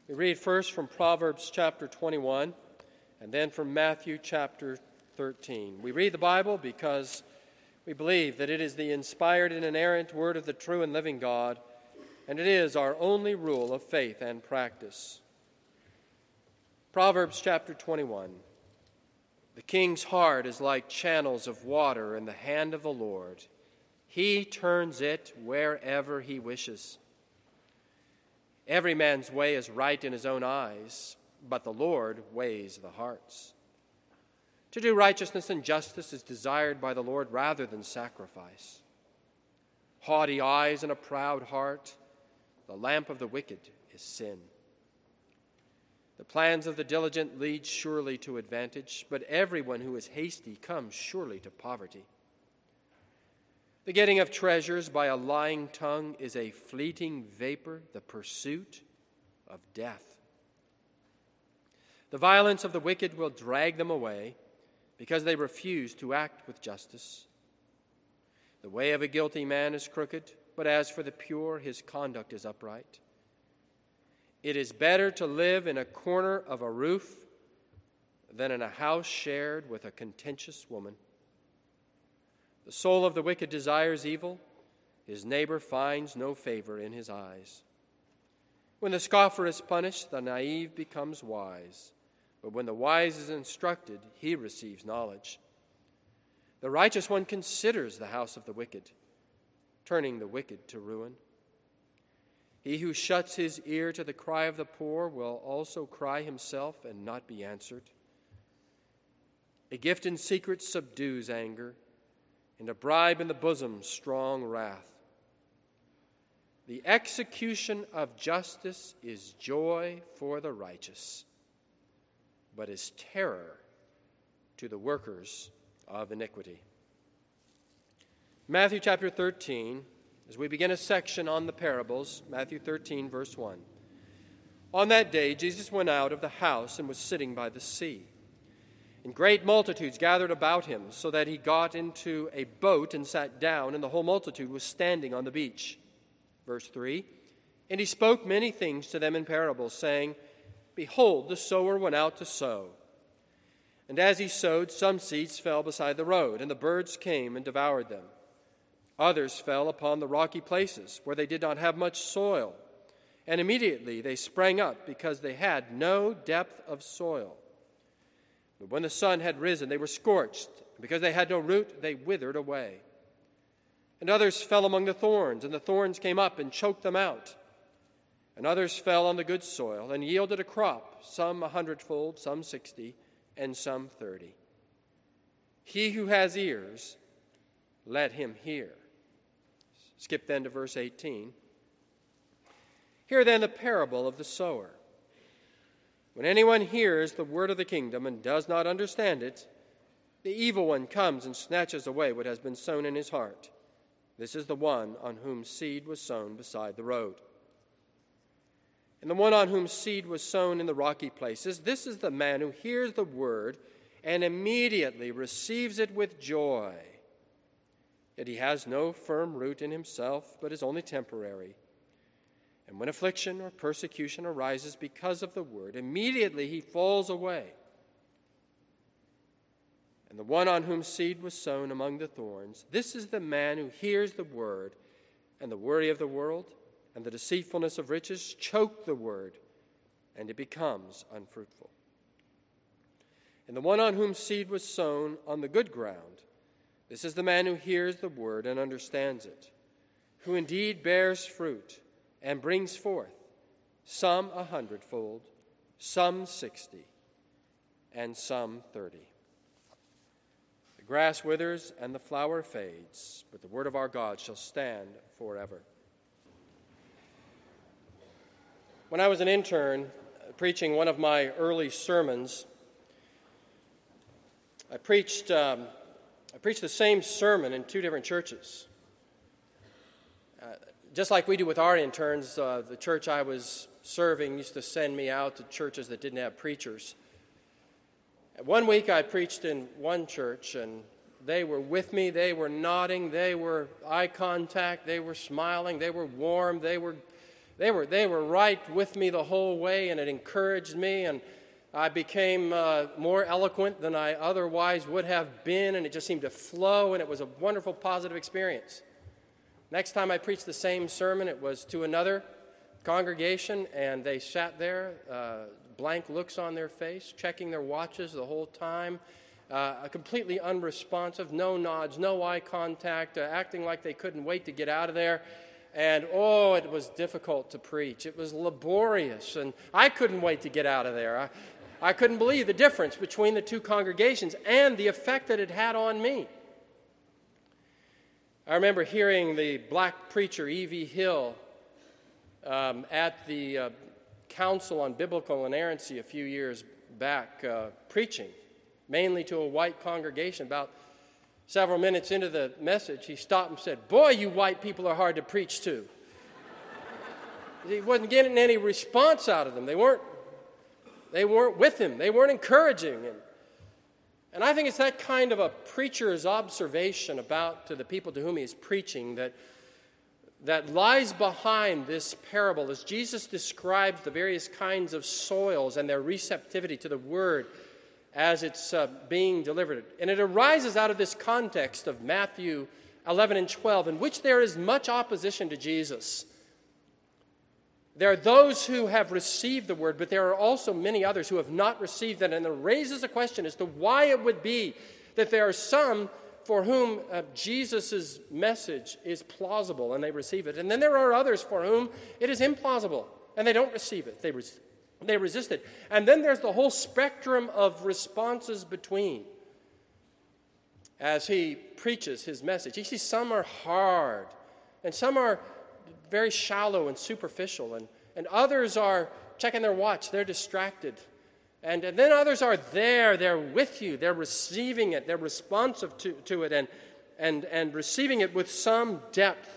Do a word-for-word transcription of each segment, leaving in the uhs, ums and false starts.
We read first from Proverbs chapter twenty-one and then from Matthew chapter thirteen. We read the Bible because we believe that it is the inspired and inerrant word of the true and living God, and it is our only rule of faith and practice. Proverbs chapter twenty-one. The king's heart is like channels of water in the hand of the Lord. He turns it wherever he wishes. Every man's way is right in his own eyes, but the Lord weighs the hearts. To do righteousness and justice is desired by the Lord rather than sacrifice. Haughty eyes and a proud heart, the lamp of the wicked is sin. The plans of the diligent lead surely to advantage, but everyone who is hasty comes surely to poverty. The getting of treasures by a lying tongue is a fleeting vapor, the pursuit of death. The violence of the wicked will drag them away because they refuse to act with justice. The way of a guilty man is crooked, but as for the pure, his conduct is upright. It is better to live in a corner of a roof than in a house shared with a contentious woman. The soul of the wicked desires evil. His neighbor finds no favor in his eyes. When the scoffer is punished, the naive becomes wise. But when the wise is instructed, he receives knowledge. The righteous one considers the house of the wicked, turning the wicked to ruin. He who shuts his ear to the cry of the poor will also cry himself and not be answered. A gift in secret subdues anger, and a bribe in the bosom strong wrath. The execution of justice is joy for the righteous, but is terror to the workers of iniquity. Matthew chapter thirteen, as we begin a section on the parables, Matthew thirteen, verse one. On that day, Jesus went out of the house and was sitting by the sea. And great multitudes gathered about him, so that he got into a boat and sat down, and the whole multitude was standing on the beach. Verse three, and he spoke many things to them in parables, saying, Behold, the sower went out to sow. And as he sowed, some seeds fell beside the road, and the birds came and devoured them. Others fell upon the rocky places, where they did not have much soil, and immediately they sprang up, because they had no depth of soil. But when the sun had risen, they were scorched. Because they had no root, they withered away. And others fell among the thorns, and the thorns came up and choked them out. And others fell on the good soil, and yielded a crop, some a hundredfold, some sixty, and some thirty. He who has ears, let him hear. Skip then to verse eighteen. Hear then the parable of the sower. When anyone hears the word of the kingdom and does not understand it, the evil one comes and snatches away what has been sown in his heart. This is the one on whom seed was sown beside the road. And the one on whom seed was sown in the rocky places, this is the man who hears the word and immediately receives it with joy. Yet he has no firm root in himself, but is only temporary. And when affliction or persecution arises because of the word, immediately he falls away. And the one on whom seed was sown among the thorns, this is the man who hears the word, and the worry of the world and the deceitfulness of riches choke the word, and it becomes unfruitful. And the one on whom seed was sown on the good ground, this is the man who hears the word and understands it, who indeed bears fruit and brings forth some a hundredfold, some sixty, and some thirty. The grass withers and the flower fades, but the word of our God shall stand forever. When I was an intern preaching one of my early sermons, I preached um, I preached the same sermon in two different churches. Uh, just like we do with our interns, uh, the church I was serving used to send me out to churches that didn't have preachers. One week I preached in one church, and they were with me, they were nodding, they were eye contact, they were smiling, they were warm, they were They were, they were right with me the whole way, and it encouraged me, and I became uh, more eloquent than I otherwise would have been, and it just seemed to flow, and it was a wonderful, positive experience. Next time I preached the same sermon, it was to another congregation, and they sat there, uh, blank looks on their face, checking their watches the whole time, uh, completely unresponsive, no nods, no eye contact, uh, acting like they couldn't wait to get out of there. And, oh, it was difficult to preach. It was laborious, and I couldn't wait to get out of there. I, I couldn't believe the difference between the two congregations and the effect that it had on me. I remember hearing the black preacher, E V Hill, um, at the uh, Council on Biblical Inerrancy a few years back, uh, preaching, mainly to a white congregation. About several minutes into the message, he stopped and said, "Boy, you white people are hard to preach to." He wasn't getting any response out of them. They weren't, they weren't with him. They weren't encouraging him. And I think it's that kind of a preacher's observation about to the people to whom he is preaching that, that lies behind this parable as Jesus describes the various kinds of soils and their receptivity to the word as it's uh, being delivered. And it arises out of this context of Matthew eleven and twelve, in which there is much opposition to Jesus. There are those who have received the word, but there are also many others who have not received it. And it raises a question as to why it would be that there are some for whom uh, Jesus' message is plausible and they receive it. And then there are others for whom it is implausible and they don't receive it. They receive They resist it. And then there's the whole spectrum of responses between as he preaches his message. You see, some are hard, and some are very shallow and superficial, and, and others are checking their watch. They're distracted. And, and then others are there. They're with you. They're receiving it. They're responsive to, to it and, and, and receiving it with some depth.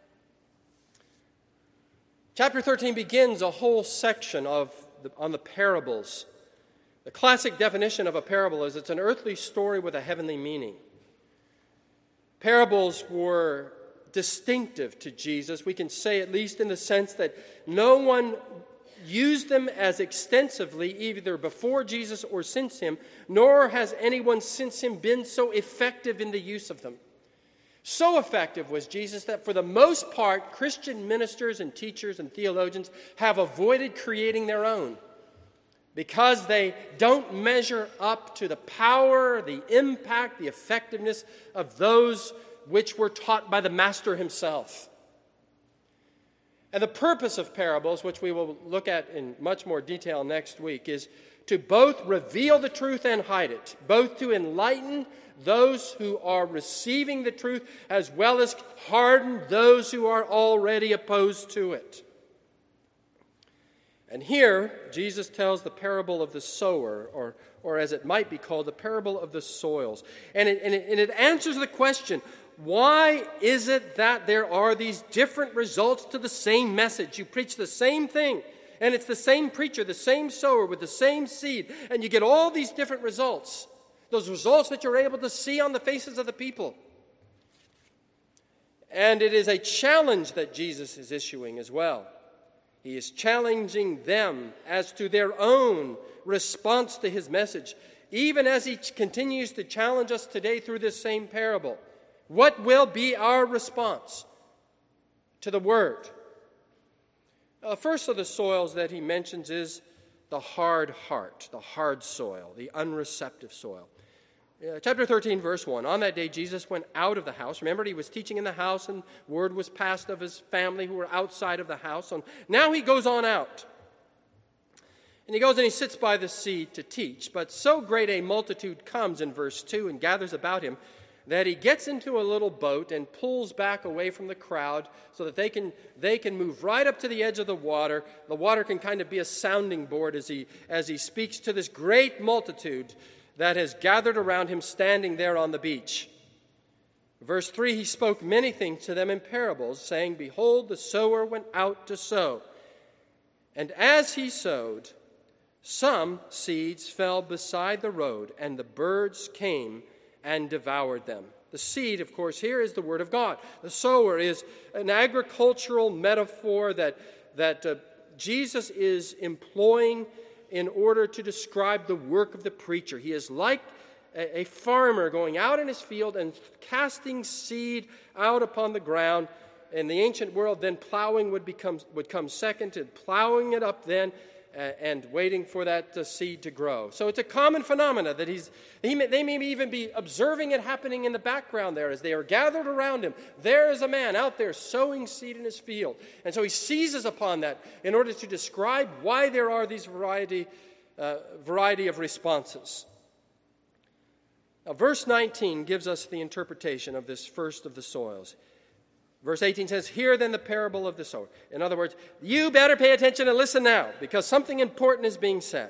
Chapter thirteen begins a whole section of on the parables. The classic definition of a parable is it's an earthly story with a heavenly meaning. Parables were distinctive to Jesus. We can say, at least in the sense that no one used them as extensively either before Jesus or since him, nor has anyone since him been so effective in the use of them. So effective was Jesus that for the most part, Christian ministers and teachers and theologians have avoided creating their own because they don't measure up to the power, the impact, the effectiveness of those which were taught by the Master himself. And the purpose of parables, which we will look at in much more detail next week, is to both reveal the truth and hide it, both to enlighten those who are receiving the truth, as well as harden those who are already opposed to it. And here, Jesus tells the parable of the sower, or, or as it might be called, the parable of the soils. And it, and it, and it answers the question, why is it that there are these different results to the same message? You preach the same thing, and it's the same preacher, the same sower with the same seed, and you get all these different results. Those results that you're able to see on the faces of the people. And it is a challenge that Jesus is issuing as well. He is challenging them as to their own response to his message, even as he continues to challenge us today through this same parable. What will be our response to the word? Now, the first of the soils that he mentions is the hard heart, the hard soil, the unreceptive soil. Uh, chapter thirteen, verse one. On that day, Jesus went out of the house. Remember, he was teaching in the house, and word was passed of his family who were outside of the house. And now he goes on out. And he goes and he sits by the sea to teach. But so great a multitude comes in verse two and gathers about him that he gets into a little boat and pulls back away from the crowd so that they can they can move right up to the edge of the water. The water can kind of be a sounding board as he as he speaks to this great multitude that has gathered around him standing there on the beach. Verse three, he spoke many things to them in parables, saying, "Behold, the sower went out to sow. And as he sowed, some seeds fell beside the road, and the birds came and devoured them." The seed, of course, here is the word of God. The sower is an agricultural metaphor that, that uh, Jesus is employing in order to describe the work of the preacher. He is like a, a farmer going out in his field and casting seed out upon the ground. In the ancient world, then plowing would become would come second, and plowing it up then, uh, and waiting for that uh, seed to grow. So it's a common phenomena that he's. He may, they may even be observing it happening in the background there as they are gathered around him. There is a man out there sowing seed in his field, and so he seizes upon that in order to describe why there are these variety uh, variety of responses. Now, verse nineteen gives us the interpretation of this first of the soils. Verse eighteen says, "Hear then the parable of the sower." In other words, you better pay attention and listen now, because something important is being said.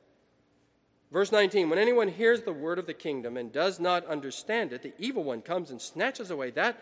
Verse nineteen, "When anyone hears the word of the kingdom and does not understand it, the evil one comes and snatches away that,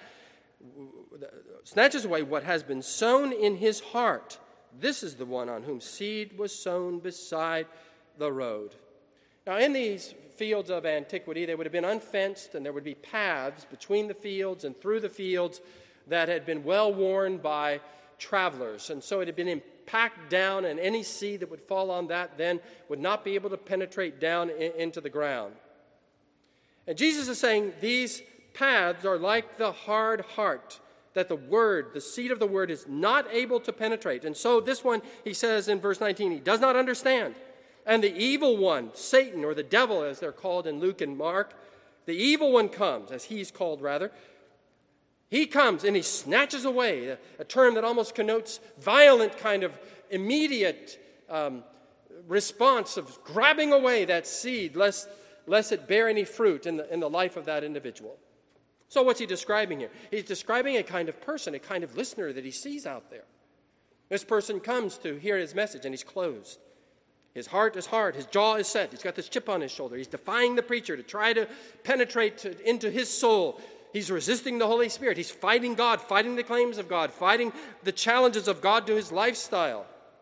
snatches away what has been sown in his heart. This is the one on whom seed was sown beside the road." Now, in these fields of antiquity, they would have been unfenced, and there would be paths between the fields and through the fields that had been well worn by travelers. And so it had been packed down, and any seed that would fall on that then would not be able to penetrate down in, into the ground. And Jesus is saying these paths are like the hard heart, that the word, the seed of the word, is not able to penetrate. And so this one, he says in verse nineteen, he does not understand. And the evil one, Satan, or the devil as they're called in Luke and Mark, the evil one comes, as he's called rather, he comes and he snatches away, a, a term that almost connotes violent kind of immediate um, response of grabbing away that seed lest, lest it bear any fruit in the, in the life of that individual. So what's he describing here? He's describing a kind of person, a kind of listener that he sees out there. This person comes to hear his message and he's closed. His heart is hard, his jaw is set, he's got this chip on his shoulder. He's defying the preacher to try to penetrate to, into his soul. He's resisting the Holy Spirit. He's fighting God, fighting the claims of God, fighting the challenges of God to his lifestyle.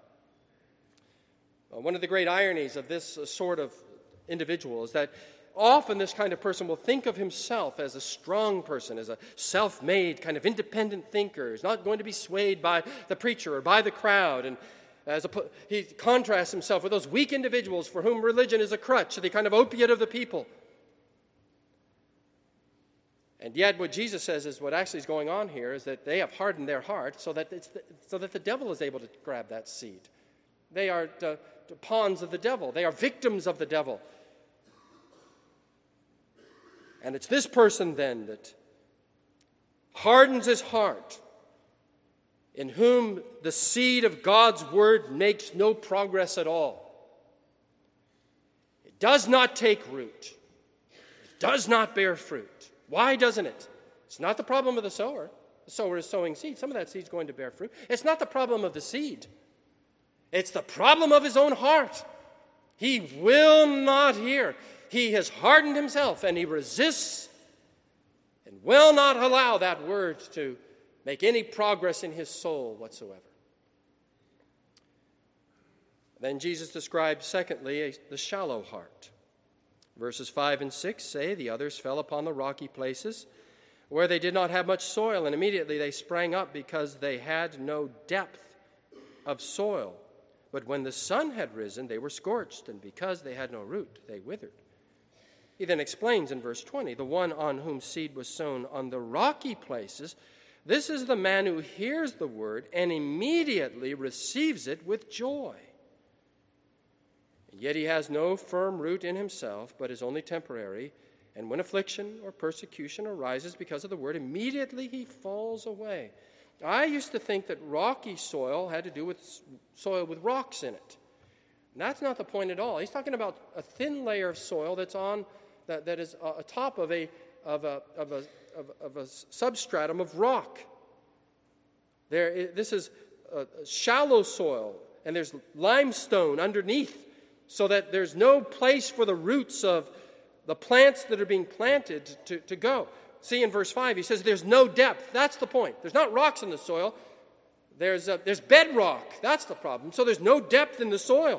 Uh, one of the great ironies of this uh, sort of individual is that often this kind of person will think of himself as a strong person, as a self-made kind of independent thinker. He's not going to be swayed by the preacher or by the crowd. And as a, he contrasts himself with those weak individuals for whom religion is a crutch, the kind of opiate of the people. And yet what Jesus says is what actually is going on here is that they have hardened their heart so that, it's the, so that the devil is able to grab that seed. They are the, the pawns of the devil. They are victims of the devil. And it's this person then that hardens his heart, in whom the seed of God's word makes no progress at all. It does not take root. It does not bear fruit. Why doesn't it? It's not the problem of the sower. The sower is sowing seed. Some of that seed is going to bear fruit. It's not the problem of the seed. It's the problem of his own heart. He will not hear. He has hardened himself, and he resists and will not allow that word to make any progress in his soul whatsoever. Then Jesus describes, secondly, the shallow heart. Verses five and six say, "The others fell upon the rocky places, where they did not have much soil, and immediately they sprang up because they had no depth of soil. But when the sun had risen, they were scorched, and because they had no root, they withered." He then explains in verse twenty, "The one on whom seed was sown on the rocky places, this is the man who hears the word and immediately receives it with joy. Yet he has no firm root in himself, but is only temporary. And when affliction or persecution arises because of the word, immediately he falls away." I used to think that rocky soil had to do with soil with rocks in it. And that's not the point at all. He's talking about a thin layer of soil that's on that, that is atop of a of a of a of, of a substratum of rock. There, this is a shallow soil, and there's limestone underneath, so that there's no place for the roots of the plants that are being planted to, to go. See, in verse five, he says there's no depth. That's the point. There's not rocks in the soil. There's, a, there's bedrock. That's the problem. So there's no depth in the soil.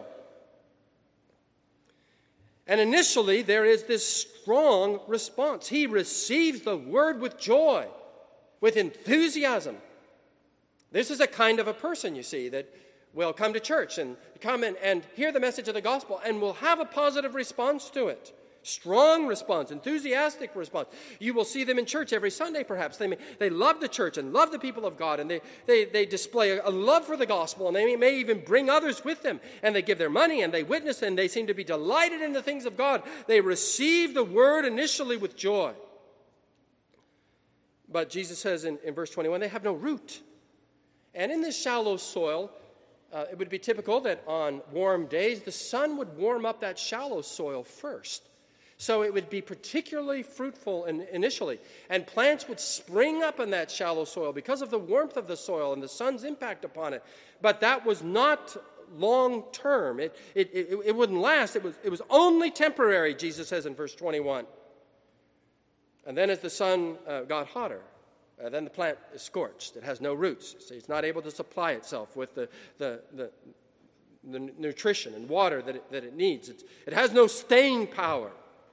And initially, there is this strong response. He receives the word with joy, with enthusiasm. This is a kind of a person, you see, that will come to church and come and, and hear the message of the gospel and will have a positive response to it. Strong response, enthusiastic response. You will see them in church every Sunday, perhaps. They may, they love the church and love the people of God, and they, they, they display a, a love for the gospel, and they may, may even bring others with them, and they give their money, and they witness, and they seem to be delighted in the things of God. They receive the word initially with joy. But Jesus says in, in verse twenty-one, they have no root. And in this shallow soil, uh, it would be typical that on warm days, the sun would warm up that shallow soil first. So it would be particularly fruitful in, initially, and plants would spring up in that shallow soil because of the warmth of the soil and the sun's impact upon it. But that was not long term. It, it, it, it wouldn't last. It was, it was only temporary, Jesus says in verse twenty-one. And then as the sun uh, got hotter, uh, then the plant is scorched. It has no roots. So it's not able to supply itself with the, the, the, the nutrition and water that it, that it needs. It's, it has no staying power.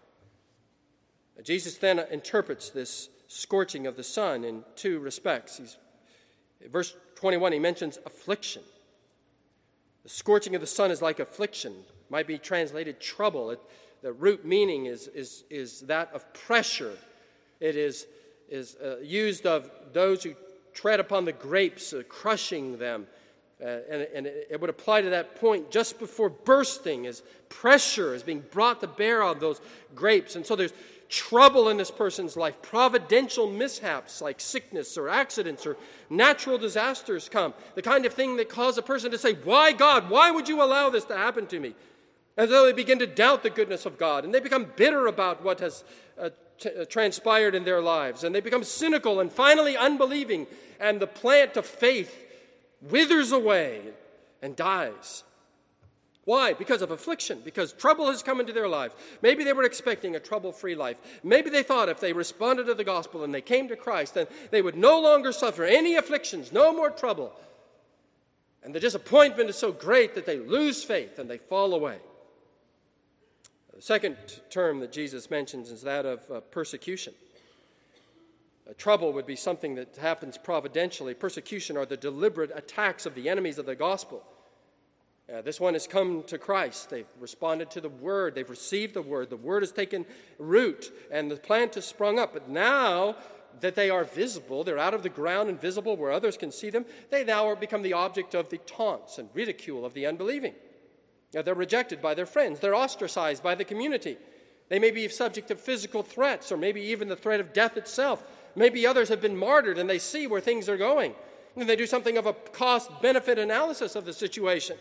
Jesus then interprets this scorching of the sun in two respects. He's, in verse twenty-one, he mentions affliction. The scorching of the sun is like affliction. It might be translated trouble. It, the root meaning is, is, is that of pressure. It is, is uh, used of those who tread upon the grapes, uh, crushing them. Uh, and, and it would apply to that point just before bursting, as pressure is being brought to bear on those grapes. And so there's trouble in this person's life. Providential mishaps like sickness or accidents or natural disasters come. The kind of thing that cause a person to say, why God? Why would you allow this to happen to me? And so they begin to doubt the goodness of God, and they become bitter about what has uh, t- uh, transpired in their lives, and they become cynical and finally unbelieving, and the plant of faith withers away and dies. Why? Because of affliction, because trouble has come into their life. Maybe they were expecting a trouble-free life. Maybe they thought if they responded to the gospel and they came to Christ, then they would no longer suffer any afflictions, no more trouble. And the disappointment is so great that they lose faith and they fall away. The second term that Jesus mentions is that of uh, persecution. Uh, trouble would be something that happens providentially. Persecution are the deliberate attacks of the enemies of the gospel. Uh, this one has come to Christ. They've responded to the word. They've received the word. The word has taken root, and the plant has sprung up. But now that they are visible, they're out of the ground and visible where others can see them, they now are become the object of the taunts and ridicule of the unbelieving. Uh, they're rejected by their friends. They're ostracized by the community. They may be subject to physical threats, or maybe even the threat of death itself. Maybe others have been martyred, and they see where things are going. And they do something of a cost-benefit analysis of the situation.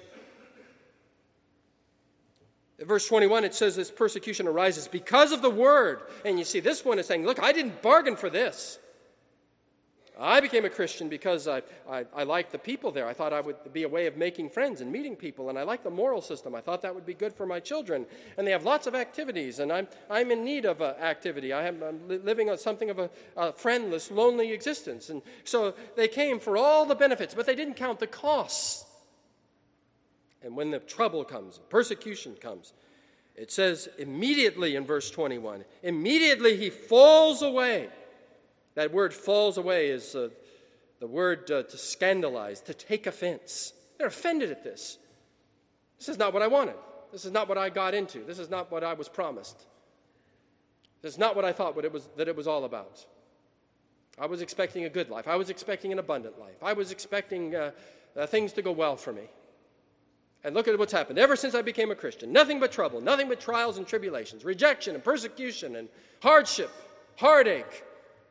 Verse twenty-one, it says this persecution arises because of the word. And you see, this one is saying, look, I didn't bargain for this. I became a Christian because I, I, I liked the people there. I thought I would be a way of making friends and meeting people, and I liked the moral system. I thought that would be good for my children. And they have lots of activities, and I'm, I'm in need of uh, activity. I am, I'm living on something of a, a friendless, lonely existence. And so they came for all the benefits, but they didn't count the costs. And when the trouble comes, persecution comes, it says immediately in verse twenty-one, immediately he falls away. That word falls away is uh, the word uh, to scandalize, to take offense. They're offended at this. This is not what I wanted. This is not what I got into. This is not what I was promised. This is not what I thought what it was, that it was all about. I was expecting a good life. I was expecting an abundant life. I was expecting uh, uh, things to go well for me. And look at what's happened. Ever since I became a Christian, nothing but trouble, nothing but trials and tribulations, rejection and persecution and hardship, heartache.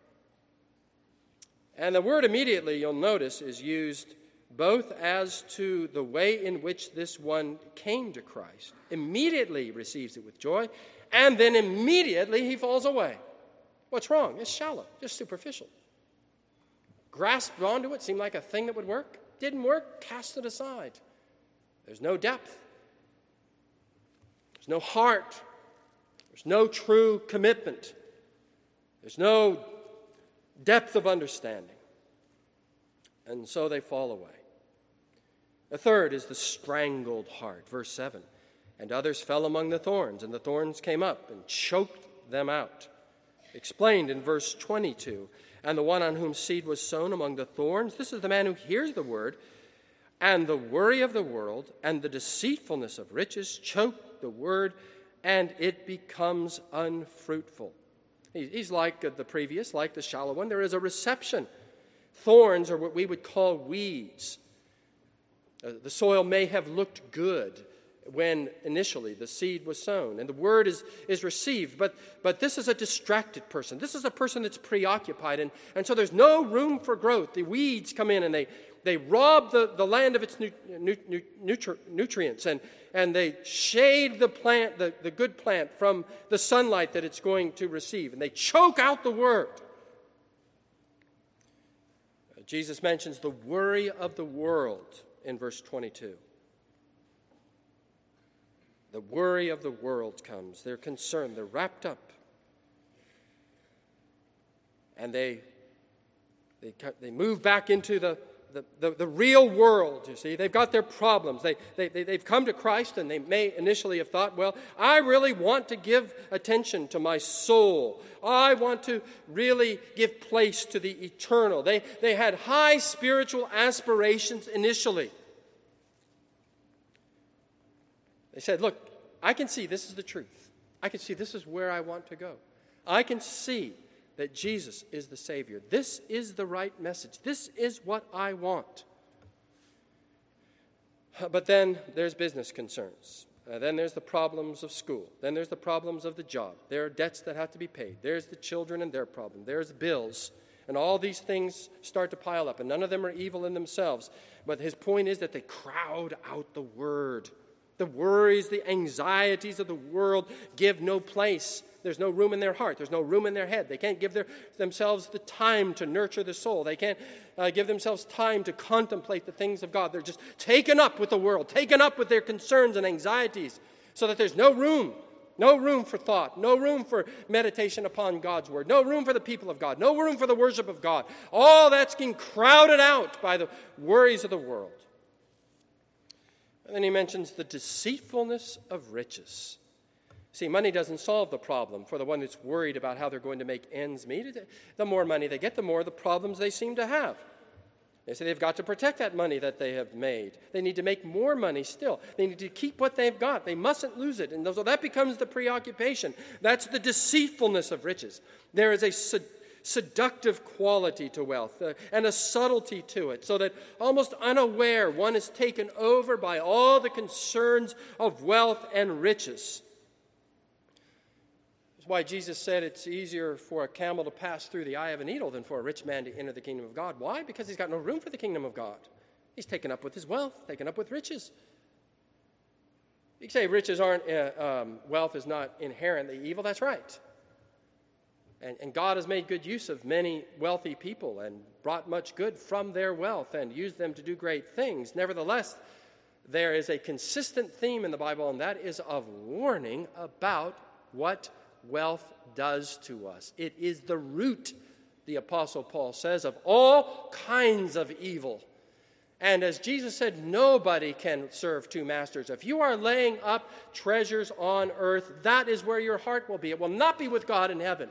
And the word immediately, you'll notice, is used both as to the way in which this one came to Christ. Immediately he receives it with joy, and then immediately he falls away. What's wrong? It's shallow, just superficial. Grasped onto it, seemed like a thing that would work. Didn't work, cast it aside. There's no depth. There's no heart. There's no true commitment. There's no depth of understanding. And so they fall away. The third is the strangled heart. Verse seven. And others fell among the thorns, and the thorns came up and choked them out. explained in verse twenty-two. And the one on whom seed was sown among the thorns, this is the man who hears the word, and the worry of the world and the deceitfulness of riches choke the word, and it becomes unfruitful. He's like the previous, like the shallow one. There is a reception. Thorns are what we would call weeds. Uh, the soil may have looked good when initially the seed was sown and the word is, is received, but, but this is a distracted person. This is a person that's preoccupied, and, and so there's no room for growth. The weeds come in and they, they rob the, the land of its nu, nu, nu, nutri, nutrients, and, and they shade the plant, the, the good plant, from the sunlight that it's going to receive, and they choke out the word. Uh, Jesus mentions the worry of the world in verse twenty-two. The worry of the world comes. They're concerned. They're wrapped up. And they they, they move back into the, the, the, the real world, you see. They've got their problems. They, they, they, they've come to Christ, and they may initially have thought, well, I really want to give attention to my soul. I want to really give place to the eternal. They, they had high spiritual aspirations initially. They said, look, I can see this is the truth. I can see this is where I want to go. I can see that Jesus is the Savior. This is the right message. This is what I want. But then there's business concerns. Uh, then there's the problems of school. Then there's the problems of the job. There are debts that have to be paid. There's the children and their problem. There's bills. And all these things start to pile up. And none of them are evil in themselves. But his point is that they crowd out the word. The worries, the anxieties of the world give no place. There's no room in their heart. There's no room in their head. They can't give their, themselves the time to nurture the soul. They can't uh, give themselves time to contemplate the things of God. They're just taken up with the world, taken up with their concerns and anxieties, so that there's no room, no room for thought, no room for meditation upon God's word, no room for the people of God, no room for the worship of God. All that's being crowded out by the worries of the world. And then he mentions the deceitfulness of riches. See, money doesn't solve the problem for the one that's worried about how they're going to make ends meet. The more money they get, the more the problems they seem to have. They say they've got to protect that money that they have made. They need to make more money still. They need to keep what they've got. They mustn't lose it. And so that becomes the preoccupation. That's the deceitfulness of riches. There is a sed- seductive quality to wealth uh, and a subtlety to it, so that almost unaware one is taken over by all the concerns of wealth and riches. That's why Jesus said it's easier for a camel to pass through the eye of a needle than for a rich man to enter the kingdom of God. Why? Because he's got no room for the kingdom of God. He's taken up with his wealth, taken up with riches. You can say riches aren't, uh, um, wealth is not inherently evil. That's right. And, and God has made good use of many wealthy people and brought much good from their wealth and used them to do great things. Nevertheless, there is a consistent theme in the Bible, and that is of warning about what wealth does to us. It is the root, the Apostle Paul says, of all kinds of evil. And as Jesus said, nobody can serve two masters. If you are laying up treasures on earth, that is where your heart will be. It will not be with God in heaven.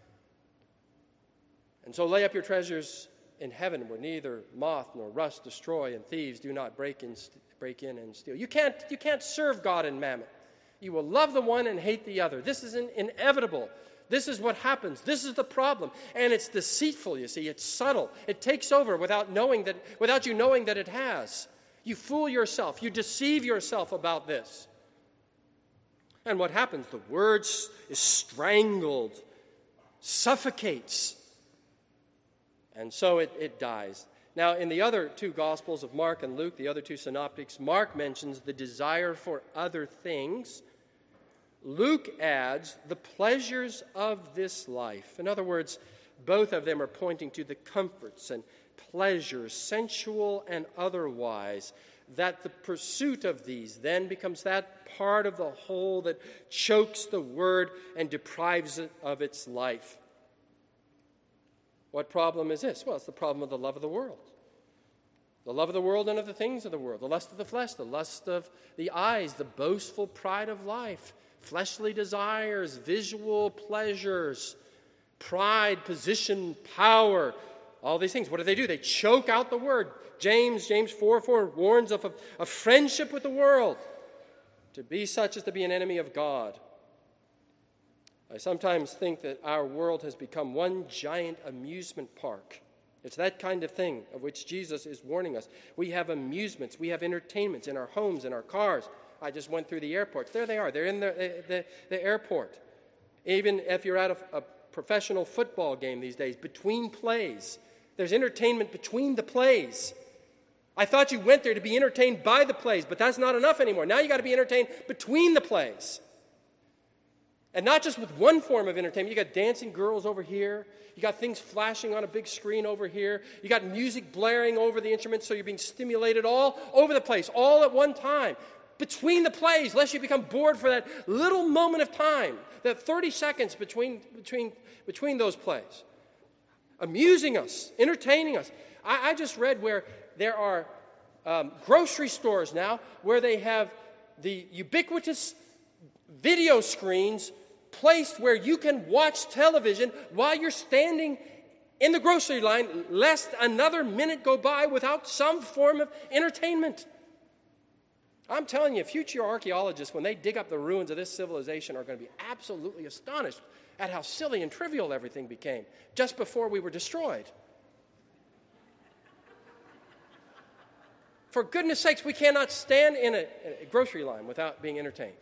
And so lay up your treasures in heaven, where neither moth nor rust destroy, and thieves do not break in, break in and steal. You can't, you can't serve God and mammon. You will love the one and hate the other. This is in, inevitable. This is what happens. This is the problem. And it's deceitful, you see. It's subtle. It takes over without knowing that, without you knowing that it has. You fool yourself. You deceive yourself about this. And what happens? The word is strangled, suffocates. And so it, it dies. Now, in the other two Gospels of Mark and Luke, the other two synoptics, Mark mentions the desire for other things. Luke adds the pleasures of this life. In other words, both of them are pointing to the comforts and pleasures, sensual and otherwise, that the pursuit of these then becomes that part of the whole that chokes the word and deprives it of its life. What problem is this? Well, it's the problem of the love of the world. The love of the world and of the things of the world. The lust of the flesh, the lust of the eyes, the boastful pride of life, fleshly desires, visual pleasures, Pride, position, power, all these things. What do they do? They choke out the word. James, James four four warns of a, a friendship with the world. To be such as to be an enemy of God. I sometimes think that our world has become one giant amusement park. It's that kind of thing of which Jesus is warning us. We have amusements, we have entertainments in our homes, in our cars. I just went through the airports. There they are. They're in the, the, the airport. Even if you're at a, a professional football game these days, between plays, there's entertainment between the plays. I thought you went there to be entertained by the plays, but that's not enough anymore. Now you got to be entertained between the plays. And not just with one form of entertainment. You got dancing girls over here. You got things flashing on a big screen over here. You got music blaring over the instruments, so you're being stimulated all over the place, all at one time. Between the plays, lest you become bored for that little moment of time, that thirty seconds between, between, between those plays. Amusing us, entertaining us. I, I just read where there are um, grocery stores now where they have the ubiquitous video screens placed where you can watch television while you're standing in the grocery line, lest another minute go by without some form of entertainment. I'm telling you, future archaeologists, when they dig up the ruins of this civilization, are going to be absolutely astonished at how silly and trivial everything became just before we were destroyed. For goodness sakes, we cannot stand in a, a grocery line without being entertained.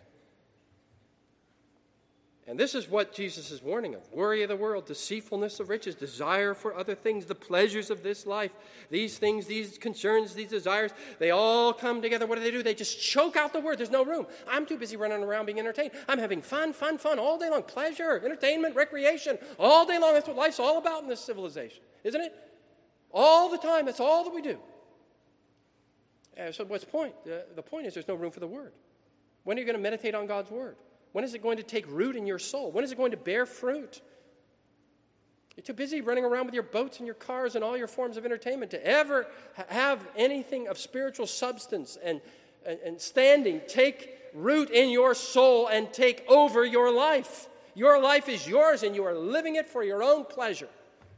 And this is what Jesus is warning of. Worry of the world, deceitfulness of riches, desire for other things, the pleasures of this life. These things, these concerns, these desires, they all come together. What do they do? They just choke out the word. There's no room. I'm too busy running around being entertained. I'm having fun, fun, fun all day long. Pleasure, entertainment, recreation, all day long. That's what life's all about in this civilization, isn't it? All the time. That's all that we do. Uh, so what's the point? Uh, the point is there's no room for the word. When are you going to meditate on God's word? When is it going to take root in your soul? When is it going to bear fruit? You're too busy running around with your boats and your cars and all your forms of entertainment to ever ha- have anything of spiritual substance and, and, and standing take root in your soul and take over your life. Your life is yours and you are living it for your own pleasure.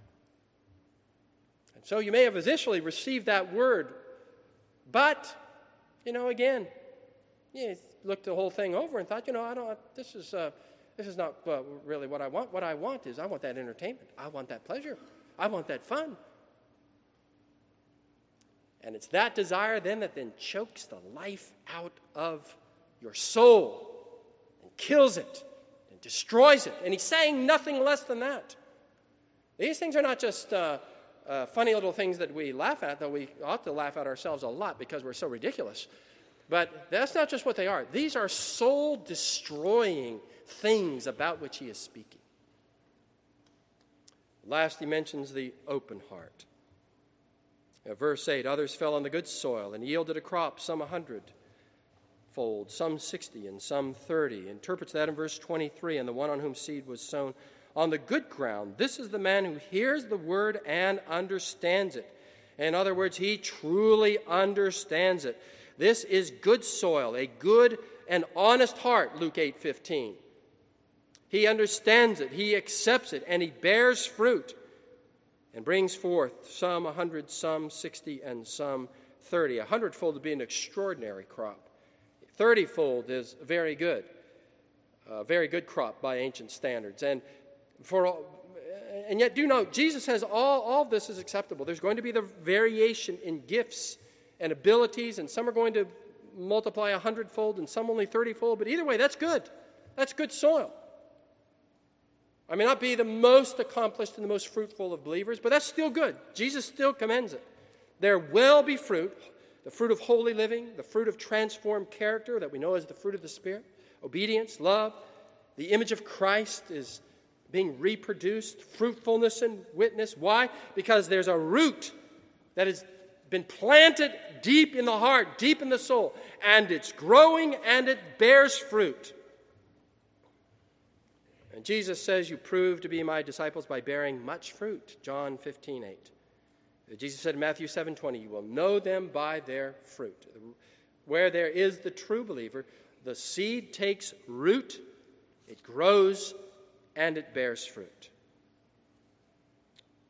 And so you may have initially received that word, but, you know, again, yeah, looked the whole thing over and thought, you know, I don't. This is uh, this is not uh, really what I want. What I want is I want that entertainment. I want that pleasure. I want that fun. And it's that desire then that then chokes the life out of your soul and kills it and destroys it. And he's saying nothing less than that. These things are not just uh, uh, funny little things that we laugh at, though we ought to laugh at ourselves a lot because we're so ridiculous. But that's not just what they are. These are soul-destroying things about which he is speaking. Last, he mentions the open heart. Uh, verse eight, others fell on the good soil and yielded a crop, some a hundredfold, some sixty, and some thirty. Interprets that in verse twenty-three, and the one on whom seed was sown on the good ground. This is the man who hears the word and understands it. In other words, he truly understands it. This is good soil, a good and honest heart, Luke eight fifteen. He understands it, he accepts it, and he bears fruit and brings forth some a hundred, some sixty, and some thirty. A hundredfold would be an extraordinary crop. Thirtyfold is very good, a very good crop by ancient standards. And for all, and yet do note, Jesus says all, all this is acceptable. There's going to be the variation in gifts and abilities, and some are going to multiply a hundredfold and some only thirtyfold, but either way, that's good. That's good soil. I may not be the most accomplished and the most fruitful of believers, but that's still good. Jesus still commends it. There will be fruit, the fruit of holy living, the fruit of transformed character that we know as the fruit of the Spirit, obedience, love. The image of Christ is being reproduced, fruitfulness and witness. Why? Because there's a root that has been planted deep in the heart, deep in the soul, and it's growing and it bears fruit. And Jesus says, you prove to be my disciples by bearing much fruit, John fifteen eight. Jesus said in Matthew seven twenty, you will know them by their fruit. Where there is the true believer, the seed takes root, it grows, and it bears fruit.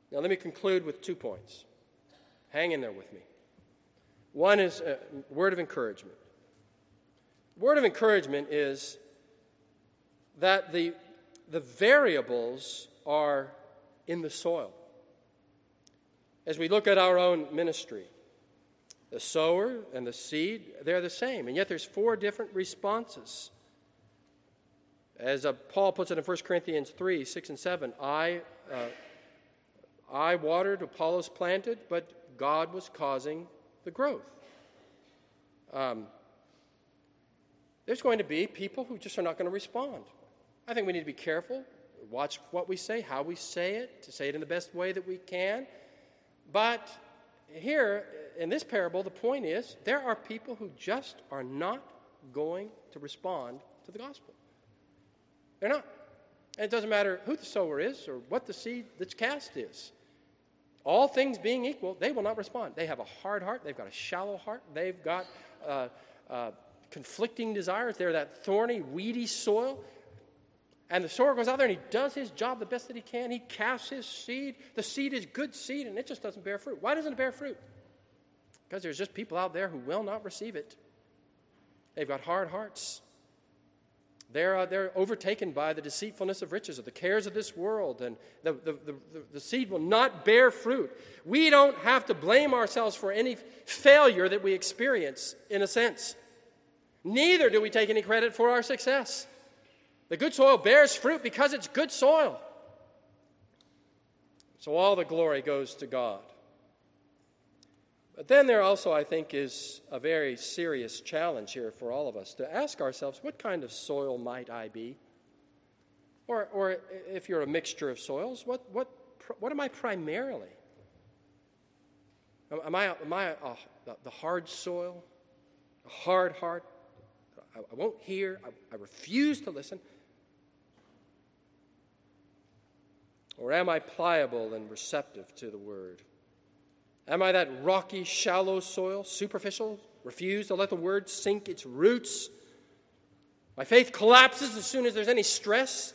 Now let me conclude with two points. Hang in there with me. One is a word of encouragement. Word of encouragement is that the, the variables are in the soil. As we look at our own ministry, the sower and the seed, they're the same, and yet there's four different responses. As uh, Paul puts it in First Corinthians three, six and seven, I, uh, I watered, Apollos planted, but God was causing the growth. Um, there's going to be people who just are not going to respond. I think we need to be careful, watch what we say, how we say it, to say it in the best way that we can. But here, in this parable, the point is there are people who just are not going to respond to the gospel. They're not. And it doesn't matter who the sower is or what the seed that's cast is. All things being equal, they will not respond. They have a hard heart. They've got a shallow heart. They've got uh, uh, conflicting desires. They're that thorny, weedy soil. And the sower goes out there and he does his job the best that he can. He casts his seed. The seed is good seed, and it just doesn't bear fruit. Why doesn't it bear fruit? Because there's just people out there who will not receive it. They've got hard hearts. They're, uh, they're overtaken by the deceitfulness of riches, or the cares of this world, and the, the, the, the seed will not bear fruit. We don't have to blame ourselves for any failure that we experience, in a sense. Neither do we take any credit for our success. The good soil bears fruit because it's good soil. So all the glory goes to God. But then there also, I think, is a very serious challenge here for all of us to ask ourselves, what kind of soil might I be? Or, or if you're a mixture of soils, what, what, what am I primarily? Am I, am I a, the hard soil, a hard heart? I, I won't hear. I, I refuse to listen. Or am I pliable and receptive to the word? Am I that rocky, shallow soil, superficial, refuse to let the word sink its roots? My faith collapses as soon as there's any stress.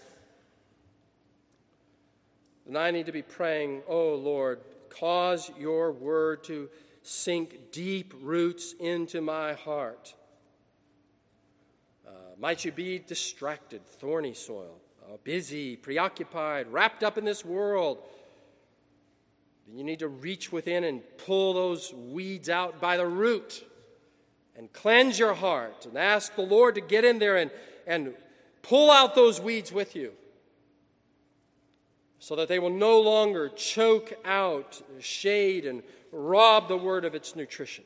Then I need to be praying, oh Lord, cause your word to sink deep roots into my heart. Uh, might you be distracted, thorny soil, uh, busy, preoccupied, wrapped up in this world. You need to reach within and pull those weeds out by the root and cleanse your heart and ask the Lord to get in there and, and pull out those weeds with you so that they will no longer choke out shade and rob the word of its nutrition.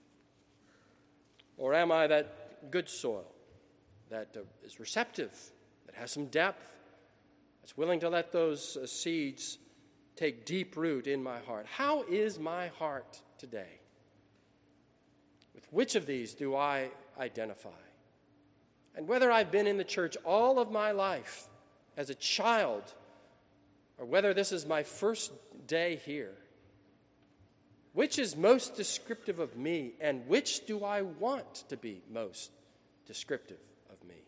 Or am I that good soil that uh, is receptive, that has some depth, that's willing to let those uh, seeds take deep root in my heart? How is my heart today? With which of these do I identify? And whether I've been in the church all of my life as a child, or whether this is my first day here, which is most descriptive of me, and which do I want to be most descriptive of me?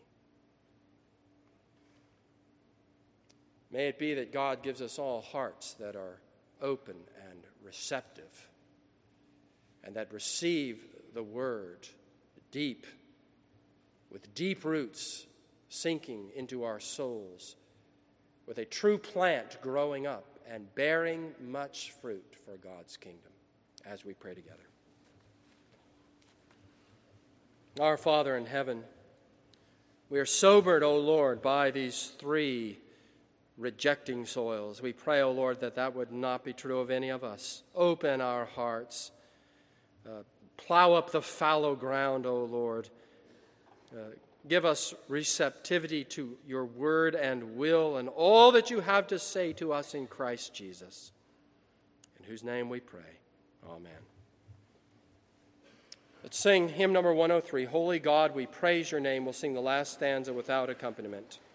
May it be that God gives us all hearts that are open and receptive and that receive the word deep, with deep roots sinking into our souls, with a true plant growing up and bearing much fruit for God's kingdom, as we pray together. Our Father in heaven, we are sobered, O Lord, by these three rejecting soils. We pray, O Lord, that that would not be true of any of us. Open our hearts. Uh, plow up the fallow ground, O Lord. Uh, give us receptivity to your word and will and all that you have to say to us in Christ Jesus, in whose name we pray. Amen. Let's sing hymn number one oh three, Holy God, we praise your name. We'll sing the last stanza without accompaniment.